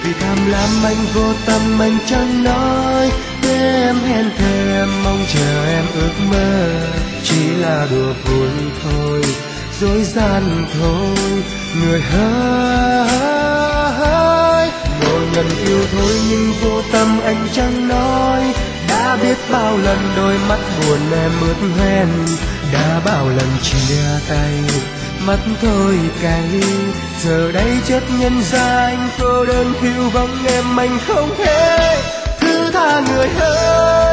vì tham lam anh vô tâm anh chẳng nói, để em hẹn thề em mong chờ em ước mơ, chỉ là đùa vui thôi, dối gian thôi người hỡi. Ngộ nhận yêu thôi nhưng vô tâm anh chẳng nói, đã biết bao lần đôi mắt buồn em ướt hoen, đã bao lần chia tay mắt thôi cay, giờ đây chợt nhận ra anh cô đơn thiếu vắng em, anh không thể thứ tha người ơi.